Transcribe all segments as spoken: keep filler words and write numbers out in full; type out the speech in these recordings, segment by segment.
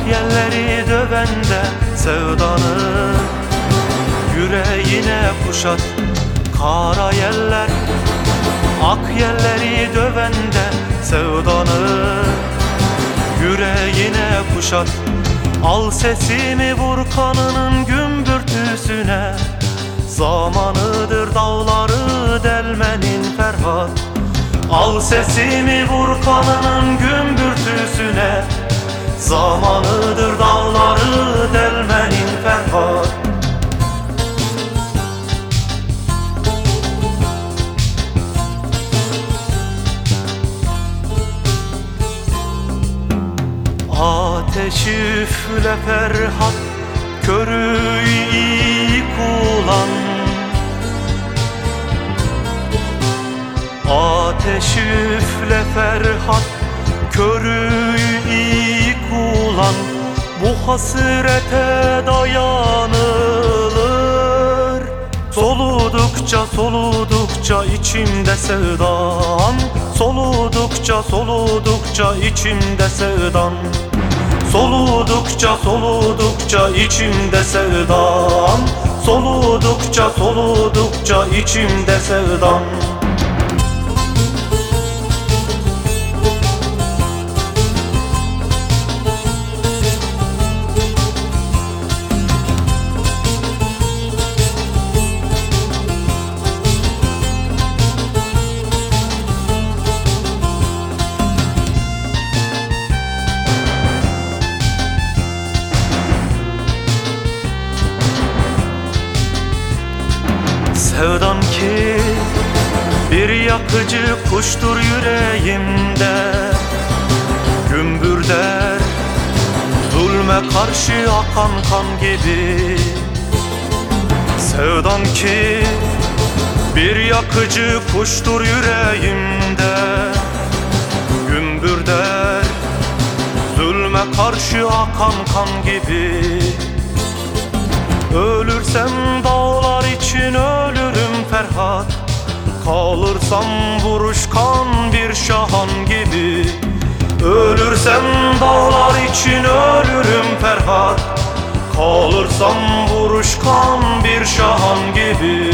yerleri dövende sevdanı, yüreğine kuşat kara yeller. Ak yerleri dövende sevdanı, yüreğine kuşat. Al sesimi vur kanının gümbürtüsüne, zamanıdır dağları delmenin Ferhat. Al sesimi vur kanının gümbürtüsüne, zamanıdır dağları delmenin Ferhat. Ateş üfle Ferhat, körü iyi kullan. Ateş üfle Ferhat, körü iyi kullan. Bu hasrete dayanılır, soludukça soludukça içimde sevdan. Soludukça soludukça içimde sevdan. Soludukça soludukça içimde sevdan. Soludukça soludukça içimde sevdan. Sevdan ki bir yakıcı kuştur yüreğimde, gümbür der zulme karşı akan kan gibi. Sevdan ki bir yakıcı kuştur yüreğimde, gümbür der zulme karşı akan kan gibi. Ölürsem dağlar için ölürüm Ferhat, kalırsam vuruşkan bir şahan gibi. Ölürsem dağlar için ölürüm Ferhat, kalırsam vuruşkan bir şahan gibi.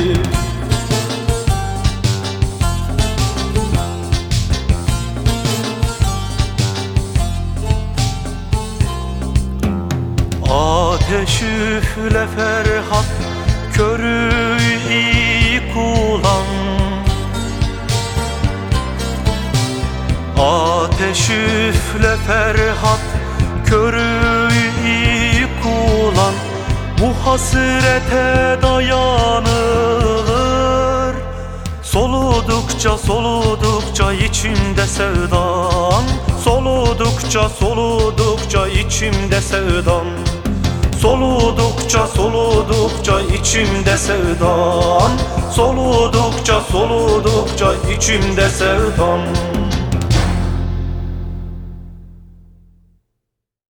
Ateş üfle Ferhat, körü iyi kullan. Ateş üfle Ferhat, körü iyi kullan. Bu hasrete dayanılır, soludukça soludukça içimde sevdan. Soludukça soludukça içimde sevdan. Soludukça soludukça içimde sevdan. Soludukça soludukça içimde sevdan.